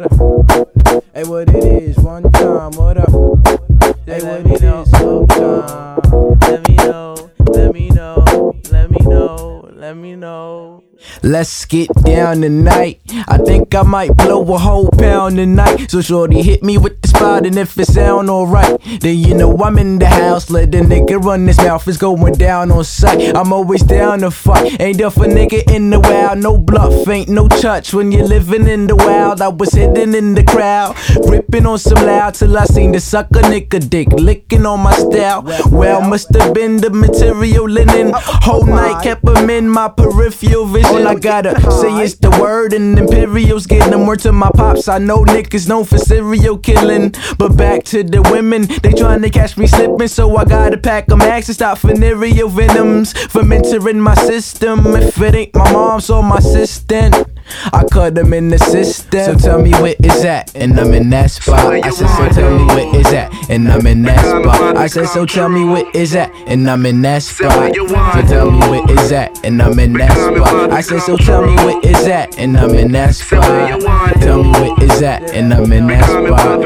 Hey, what it is, one time, what up? Hey, what it is, one time. Let me know, let me know, let me know, let me know. Let's get down tonight. I think I might blow a whole pound tonight. So shorty hit me with the spot, and if it sound alright, then you know I'm in the house. Let the nigga run his mouth, it's going down on sight. I'm always down to fight, ain't there for nigga in the wild. No bluff, ain't no touch when you're living in the wild. I was hidden in the crowd, ripping on some loud till I seen the sucker nigga dick licking on my style. Well, must've been the material linen. Whole night kept him in my peripheral vision. All I gotta say is the word, and Imperial's getting them word to my pops. I know niggas known for serial killing, but back to the women, they trying to catch me slipping. So I gotta pack a max and stop venereal venoms from entering my system. If it ain't my mom's or my assistant, I cut them in the system. So tell me where is that, and I'm in that spot. I said, so tell me where is that, and I'm in that spot. I said, so tell me where is that, and I'm in that spot. So tell me where is that, and I'm in that spot. I said, so tell me where is that, and I'm in that spot. Tell me where is that, and I'm in that spot.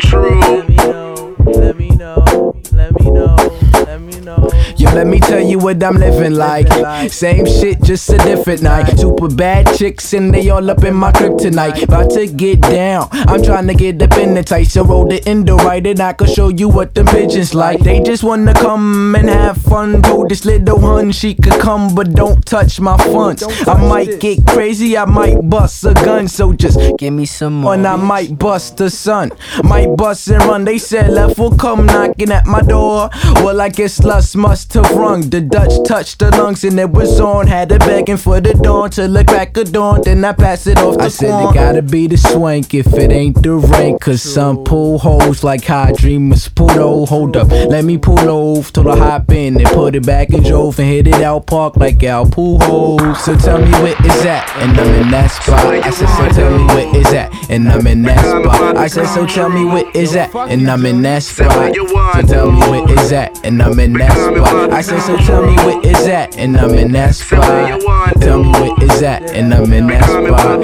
Let me know, let me know, let me know, let me know. Yo, let me tell you what I'm living like. Same shit, just a different night. Super bad chicks and they all up in my crib tonight. About to get down, I'm trying to get up in the tight. So roll the endo right and I can show you what them pigeons like. They just wanna come and have fun. Told this little hun she could come, but don't touch my funds. I might get crazy, I might bust a gun. So just give me some more, and I might bust the sun. Might bust and run. They said left will come knocking at my door. Well, I guess lust must have rung. The Dutch touched the lungs and it was on. Had it begging for the dawn till the crack of dawn. Then I pass it off the I said it gotta be the swank if it ain't the rank. Cause some pull hoes like high dreamers pull though. Hold up, let me pull over till I hop in and put it back in drove and hit it out park like Al Pujols. So tell me where is that, and I'm in that spot. I said, so tell me where is that, and I'm in that spot. I said, so tell me where is that, and I'm in that spot. So tell me where is that, and I'm in that spot. I said, so tell me where is that, and I'm in that spot. Tell me where is that, and I'm in that spot.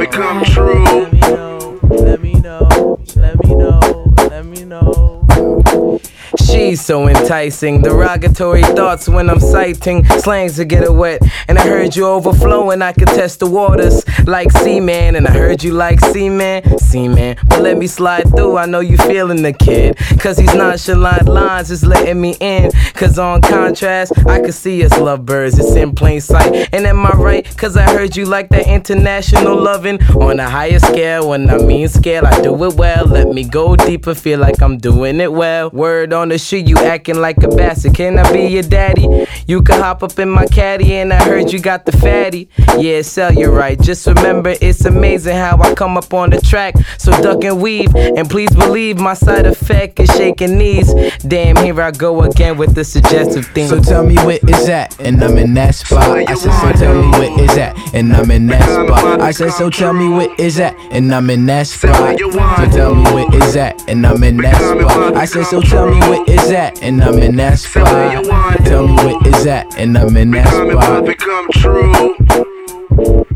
Let me know, let me know, let me know. She's so enticing, derogatory thoughts when I'm citing slangs to get her wet. And I heard you overflowing, I could test the waters like Seaman. And I heard you like Seaman, but let me slide through, I know you feeling the kid. Cause these nonchalant lines is letting me in. Cause on contrast, I could see us lovebirds, it's in plain sight. And am I right? Cause I heard you like that international loving on a higher scale. When I mean scale, I do it well. Let me go deeper, feel like I'm doing it well. Word on the street, you acting like a bastard. Can I be your daddy? You can hop up in my caddy, and I heard you got the fatty. Yeah, sell you right. Just remember, it's amazing how I come up on the track. So duck and weave, and please believe my side effect is shaking knees. Damn, here I go again with the suggestive thing. So tell me where is that, and I'm in that spot. I said, so tell me where is that, and I'm in that spot. I said, so tell me where is that, and I'm in that spot. So tell me where is that, and I'm in that spot. I said, so tell me where is that, and I'm in that spot. Tell me where is that, and I'm in that spot.